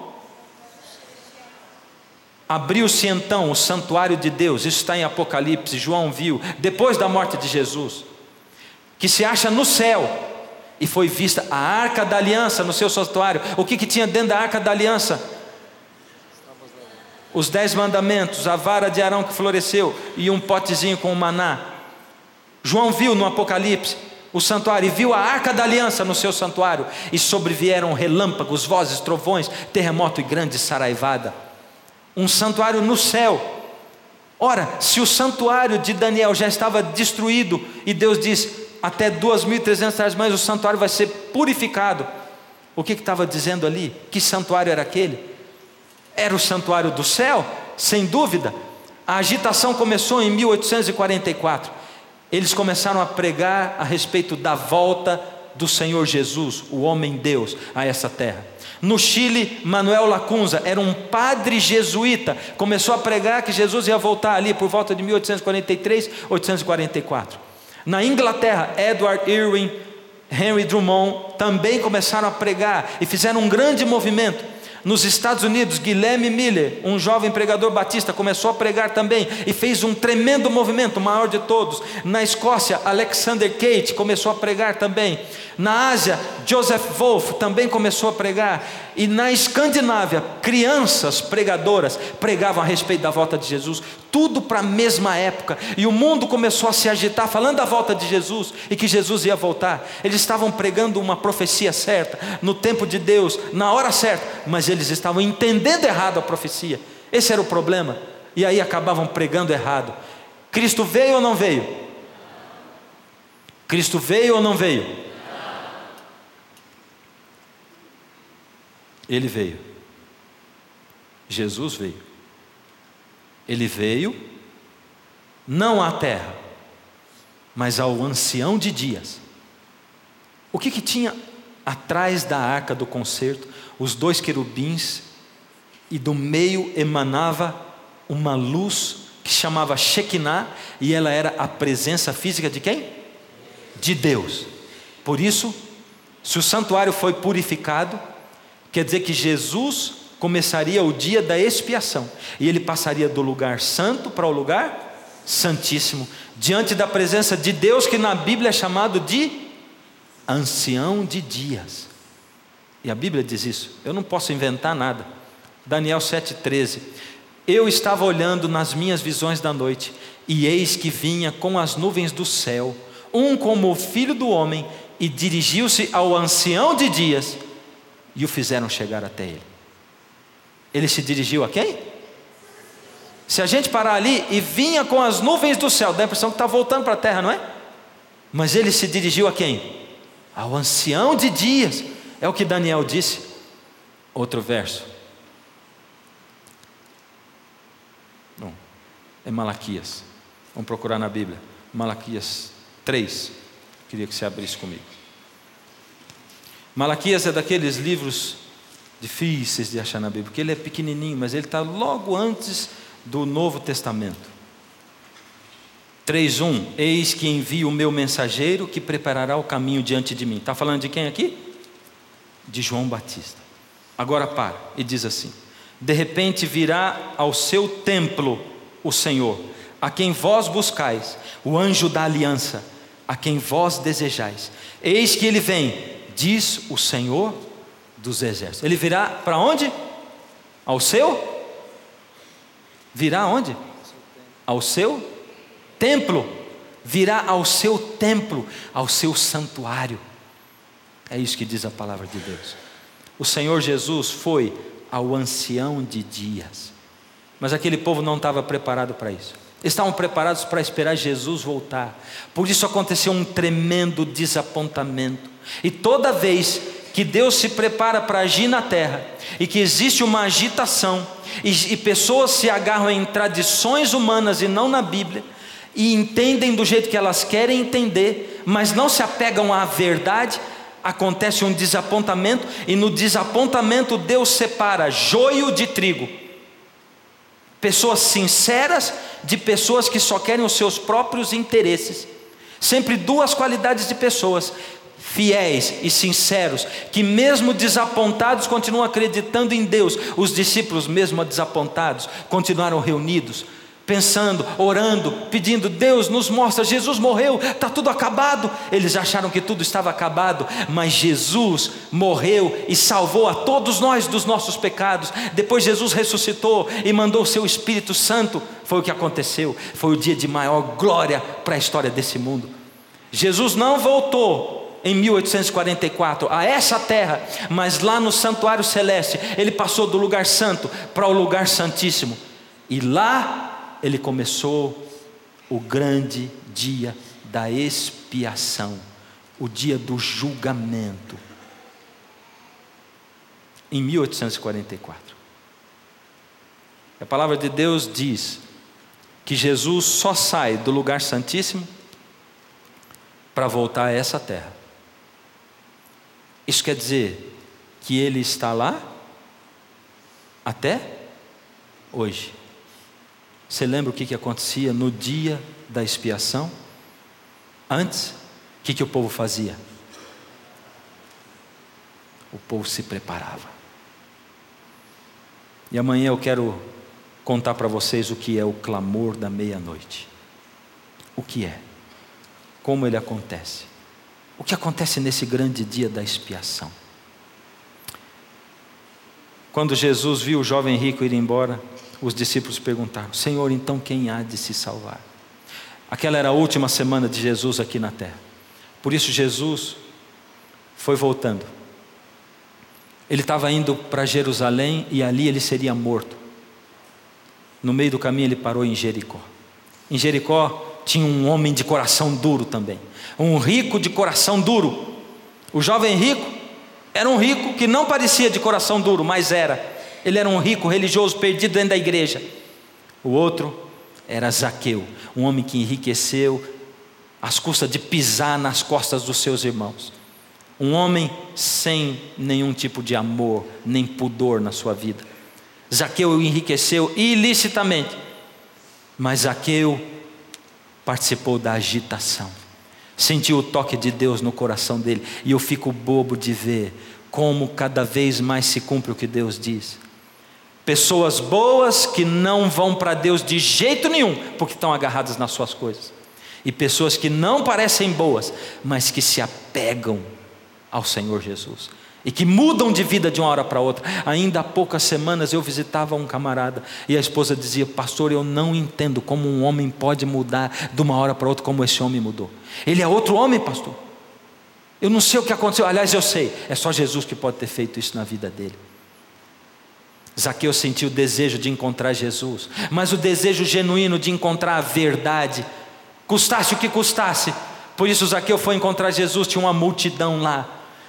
Abriu-se então o santuário de Deus, isso está em Apocalipse, João viu, depois da morte de Jesus, que se acha no céu, e foi vista a arca da aliança no seu santuário. O que tinha dentro da arca da aliança? Os 10 mandamentos, a vara de Arão que floresceu, e um potezinho com o maná. João viu no Apocalipse o santuário, e viu a arca da aliança no seu santuário, e sobrevieram relâmpagos, vozes, trovões, terremoto e grande saraivada. Um santuário no céu. Ora, se o santuário de Daniel já estava destruído, e Deus diz, até 2.300 tardes, mas o santuário vai ser purificado. O que estava dizendo ali? Que santuário era aquele? Era o santuário do céu? Sem dúvida. A agitação começou em 1844. Eles começaram a pregar a respeito da volta do Senhor Jesus, o homem Deus, a essa terra. No Chile, Manuel Lacunza era um padre jesuíta, começou a pregar que Jesus ia voltar ali por volta de 1843, 1844. Na Inglaterra, Edward Irwin, Henry Drummond também começaram a pregar e fizeram um grande movimento. Nos Estados Unidos, Guilherme Miller, um jovem pregador batista, começou a pregar também e fez um tremendo movimento, o maior de todos. Na Escócia, Alexander Cate começou a pregar também. Na Ásia, Joseph Wolff também começou a pregar. E na Escandinávia, crianças pregadoras pregavam a respeito da volta de Jesus, tudo para a mesma época. E o mundo começou a se agitar, falando da volta de Jesus e que Jesus ia voltar. Eles estavam pregando uma profecia certa, no tempo de Deus, na hora certa, mas eles estavam entendendo errado a profecia. Esse era o problema. E aí acabavam pregando errado. Cristo veio ou não veio? Cristo veio ou não veio? Ele veio. Jesus veio. Ele veio não à terra, mas ao ancião de dias. O que tinha atrás da arca do concerto? Os 2 querubins, e do meio emanava uma luz que chamava Shekinah, e ela era a presença física de quem? De Deus. Por isso, se o santuário foi purificado, quer dizer que Jesus começaria o dia da expiação, e ele passaria do lugar santo para o lugar santíssimo, diante da presença de Deus, que na Bíblia é chamado de ancião de dias. E a Bíblia diz isso, eu não posso inventar nada. Daniel 7,13: eu estava olhando nas minhas visões da noite, e eis que vinha com as nuvens do céu, um como o filho do homem, e dirigiu-se ao ancião de dias, e o fizeram chegar até ele. Ele se dirigiu a quem? Se a gente parar ali, e vinha com as nuvens do céu, dá a impressão que está voltando para a terra, não é? Mas ele se dirigiu a quem? Ao ancião de dias. É o que Daniel disse. Outro verso. Não, é Malaquias. Vamos procurar na Bíblia. Malaquias 3. Queria que você abrisse comigo. Malaquias é daqueles livros difíceis de achar na Bíblia, porque ele é pequenininho, mas ele está logo antes do Novo Testamento. 3:1. Eis que envio o meu mensageiro que preparará o caminho diante de mim. Está falando de quem aqui? De João Batista. Agora para e diz assim: de repente virá ao seu templo o Senhor, a quem vós buscais, o anjo da aliança, a quem vós desejais. Eis que ele vem, diz o Senhor dos exércitos. Ele virá para onde? Ao seu? Virá aonde? Ao seu templo. Virá ao seu templo, ao seu santuário. É isso que diz a palavra de Deus. O Senhor Jesus foi ao ancião de dias, mas aquele povo não estava preparado para isso. Estavam preparados para esperar Jesus voltar. Por isso aconteceu um tremendo desapontamento. E toda vez que Deus se prepara para agir na terra, e que existe uma agitação, e pessoas se agarram em tradições humanas e não na Bíblia, e entendem do jeito que elas querem entender, mas não se apegam à verdade, acontece um desapontamento, e no desapontamento Deus separa joio de trigo. Pessoas sinceras de pessoas que só querem os seus próprios interesses. Sempre duas qualidades de pessoas: fiéis e sinceros, que mesmo desapontados continuam acreditando em Deus. Os discípulos, mesmo desapontados, continuaram reunidos, pensando, orando, pedindo: Deus, nos mostra, Jesus morreu, está tudo acabado. Eles acharam que tudo estava acabado, mas Jesus morreu e salvou a todos nós dos nossos pecados. Depois Jesus ressuscitou e mandou o seu Espírito Santo. Foi o que aconteceu. Foi o dia de maior glória para a história desse mundo. Jesus não voltou em 1844 a essa terra, mas lá no santuário celeste ele passou do lugar santo para o lugar santíssimo, e lá ele começou o grande dia da expiação, o dia do julgamento, em 1844. A palavra de Deus diz que Jesus só sai do lugar santíssimo para voltar a essa terra. Isso quer dizer que ele está lá até hoje. Você lembra o que acontecia no dia da expiação? Antes, o que o povo fazia? O povo se preparava. E amanhã eu quero contar para vocês o que é o clamor da meia-noite. O que é? Como ele acontece? O que acontece nesse grande dia da expiação? Quando Jesus viu o jovem rico ir embora, os discípulos perguntaram: Senhor, então quem há de se salvar? Aquela era a última semana de Jesus aqui na terra. Por isso Jesus foi voltando. Ele estava indo para Jerusalém e ali ele seria morto. No meio do caminho ele parou em Jericó. Em Jericó tinha um homem de coração duro também, um rico de coração duro. O jovem rico era um rico que não parecia de coração duro, mas era. Ele era um rico religioso perdido dentro da igreja. O outro era Zaqueu, um homem que enriqueceu às custas de pisar nas costas dos seus irmãos. Um homem sem nenhum tipo de amor, nem pudor na sua vida. Zaqueu enriqueceu ilicitamente, mas Zaqueu participou da agitação, sentiu o toque de Deus no coração dele. E eu fico bobo de ver como cada vez mais se cumpre o que Deus diz. Pessoas boas que não vão para Deus de jeito nenhum, porque estão agarradas nas suas coisas. E pessoas que não parecem boas, mas que se apegam ao Senhor Jesus, e que mudam de vida de uma hora para outra. Ainda há poucas semanas eu visitava um camarada, e a esposa dizia: pastor, eu não entendo como um homem pode mudar de uma hora para outra como esse homem mudou. Ele é outro homem, pastor. Eu não sei o que aconteceu. Aliás, eu sei, é só Jesus que pode ter feito isso na vida dele. Zaqueu sentiu o desejo de encontrar Jesus, mas o desejo genuíno de encontrar a verdade, custasse o que custasse. Por isso Zaqueu foi encontrar Jesus. Tinha uma multidão lá,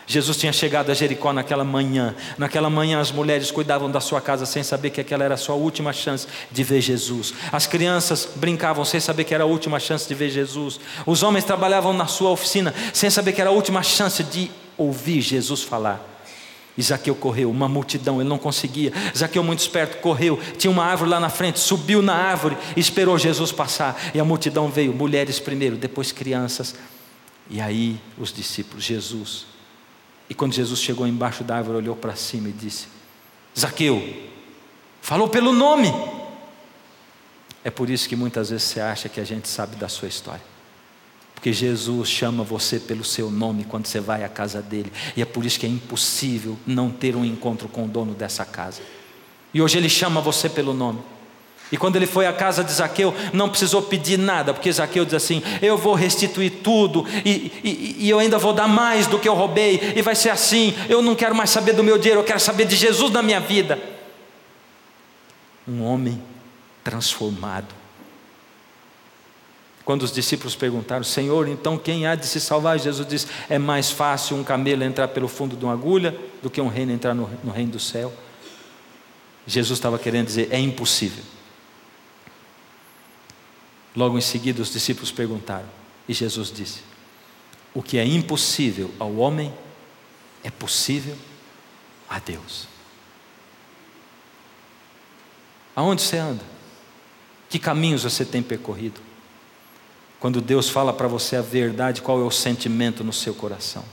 Jesus tinha chegado a Jericó naquela manhã. Naquela manhã as mulheres cuidavam da sua casa sem saber que aquela era a sua última chance de ver Jesus. As crianças brincavam sem saber que era a última chance de ver Jesus. Os homens trabalhavam na sua oficina sem saber que era a última chance de ouvir Jesus falar. E Zaqueu correu, uma multidão, ele não conseguia. Zaqueu, muito esperto, correu, tinha uma árvore lá na frente, subiu na árvore e esperou Jesus passar. E a multidão veio, mulheres primeiro, depois crianças. E aí os discípulos, Jesus. E quando Jesus chegou embaixo da árvore, olhou para cima e disse: Zaqueu, falou pelo nome. É por isso que muitas vezes você acha que a gente sabe da sua história, porque Jesus chama você pelo seu nome quando você vai à casa dele. E é por isso que é impossível não ter um encontro com o dono dessa casa. E hoje ele chama você pelo nome. E quando ele foi à casa de Zaqueu, não precisou pedir nada, porque Zaqueu diz assim: eu vou restituir tudo, e eu ainda vou dar mais do que eu roubei, e vai ser assim, eu não quero mais saber do meu dinheiro, eu quero saber de Jesus na minha vida. Um homem transformado. Quando os discípulos perguntaram: Senhor, então quem há de se salvar? Jesus disse: é mais fácil um camelo entrar pelo fundo de uma agulha do que um reino entrar no reino do céu. Jesus estava querendo dizer: é impossível. Logo em seguida os discípulos perguntaram, e Jesus disse: o que é impossível ao homem é possível a Deus. Aonde você anda? Que caminhos você tem percorrido? Quando Deus fala para você a verdade, qual é o sentimento no seu coração?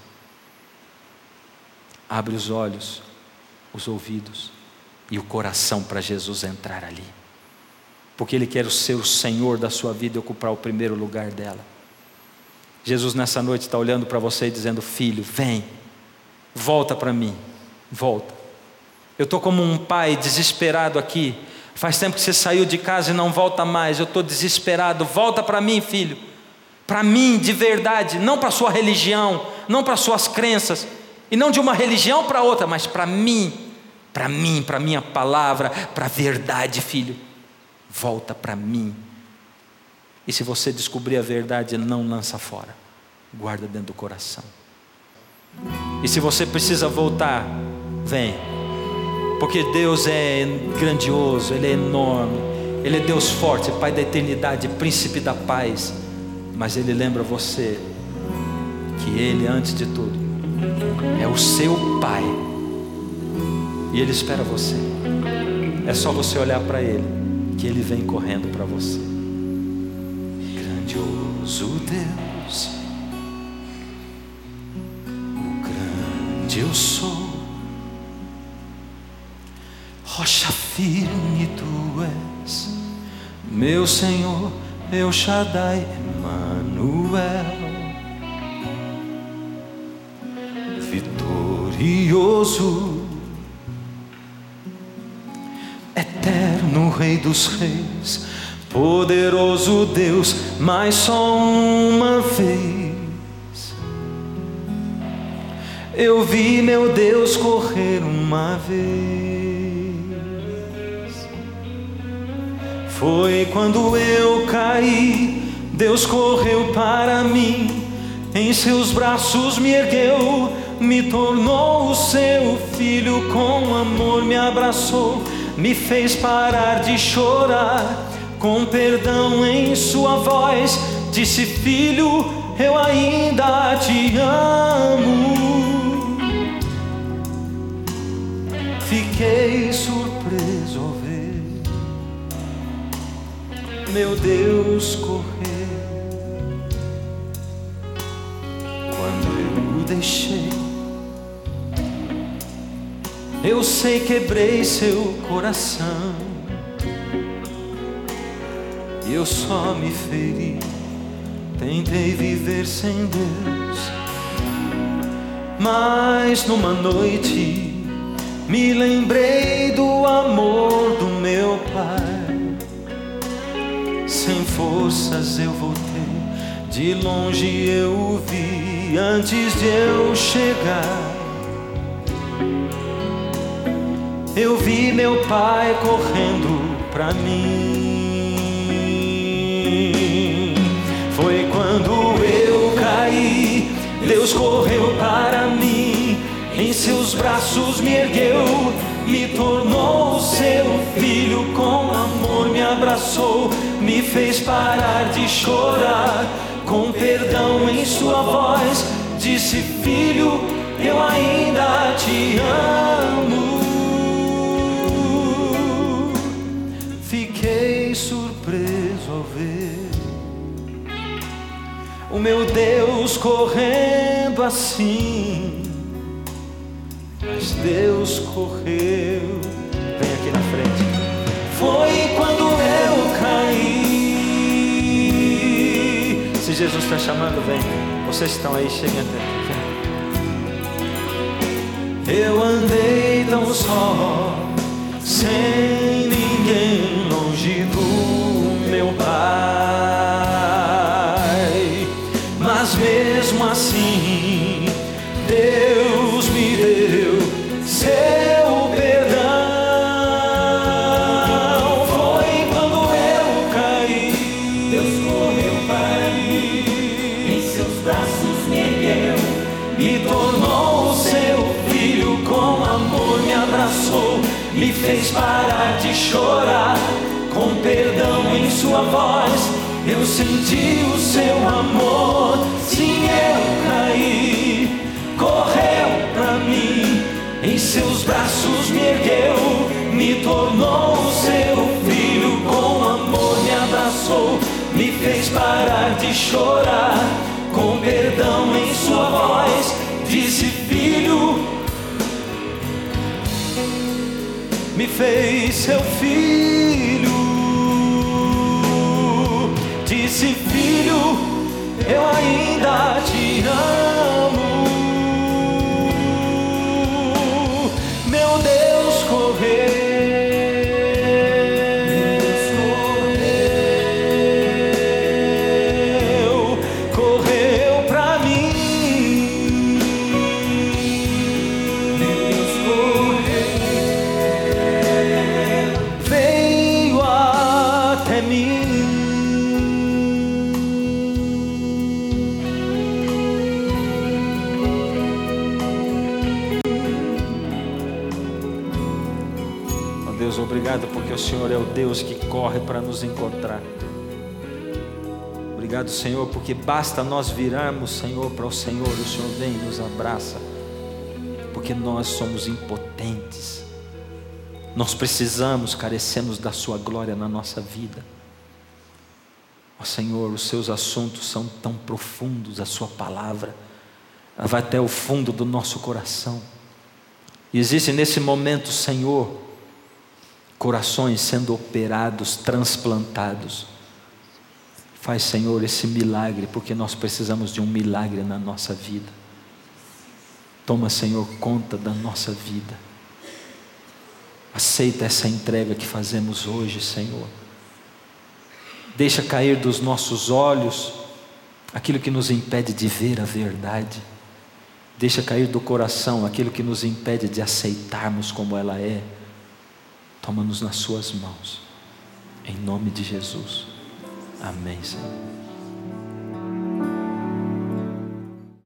Abre os olhos, os ouvidos e o coração para Jesus entrar ali, porque Ele quer ser o Senhor da sua vida e ocupar o primeiro lugar dela. Jesus nessa noite está olhando para você e dizendo: filho, vem, volta para mim, volta. Eu estou como um pai desesperado aqui. Faz tempo que você saiu de casa e não volta mais. Eu estou desesperado. Volta para mim, filho. Para mim de verdade, não para a sua religião, não para as suas crenças, e não de uma religião para outra, mas para mim, para a minha palavra, para a verdade, filho. Volta para mim. E se você descobrir a verdade, não lança fora, guarda dentro do coração. E se você precisa voltar, vem, porque Deus é grandioso, Ele é enorme, Ele é Deus forte, Pai da eternidade, Príncipe da paz. Mas Ele lembra você que Ele, antes de tudo, é o seu Pai, e Ele espera você. É só você olhar para Ele, que Ele vem correndo para você. Grandioso Deus, o grande eu sou, rocha firme Tu és, meu Senhor, El Shaddai, Emmanuel, vitorioso, eterno Rei dos Reis, poderoso Deus, mas só uma vez eu vi meu Deus correr uma vez. Foi quando eu caí, Deus correu para mim, em seus braços me ergueu, me tornou o seu filho, com amor me abraçou, me fez parar de chorar, com perdão em sua voz, disse: filho, eu ainda te amo. Fiquei surpreso ao ver meu Deus correr. Quando eu o deixei, eu sei, quebrei seu coração, e eu só me feri, tentei viver sem Deus. Mas numa noite me lembrei do amor do meu Pai. Sem forças eu voltei, de longe eu o vi antes de eu chegar. Eu vi meu Pai correndo pra mim. Foi quando eu caí, Deus correu para mim, braços me ergueu, me tornou seu filho, com amor me abraçou, me fez parar de chorar, com perdão em sua voz, disse: filho, eu ainda te amo. Fiquei surpreso ao ver o meu Deus correndo assim. Mas Deus correu, vem aqui na frente. Foi quando eu caí. Se Jesus está chamando, vem. Vocês estão aí, cheguem até aqui. Eu andei tão só, sem ninguém, longe do meu Pai. Mas mesmo assim, Deus me deu seu perdão. Foi quando eu caí, Deus correu para mim, em seus braços me ergueu, me tornou seu filho, com amor me abraçou, me fez parar de chorar, com perdão em sua voz, eu senti o seu amor. Sim, eu caí, correu pra mim, em seus braços me ergueu, me tornou seu filho, com amor me abraçou, me fez parar de chorar, com perdão em sua voz, disse: filho, me fez seu filho, disse: filho, eu ainda te amo. Meu Deus correu, correu pra mim. Deus correu, veio até mim. Deus, obrigado porque o Senhor é o Deus que corre para nos encontrar. Obrigado, Senhor, porque basta nós virarmos, Senhor, para o Senhor vem e nos abraça, porque nós somos impotentes, nós precisamos, carecemos da sua glória na nossa vida. Ó Senhor, os seus assuntos são tão profundos, a sua palavra, ela vai até o fundo do nosso coração, e existe nesse momento, Senhor, corações sendo operados, transplantados. Faz, Senhor, esse milagre, porque nós precisamos de um milagre na nossa vida. Toma, Senhor, conta da nossa vida. Aceita essa entrega que fazemos hoje, Senhor. Deixa cair dos nossos olhos aquilo que nos impede de ver a verdade. Deixa cair do coração aquilo que nos impede de aceitarmos como ela é. Toma-nos nas suas mãos, em nome de Jesus. Amém, Senhor.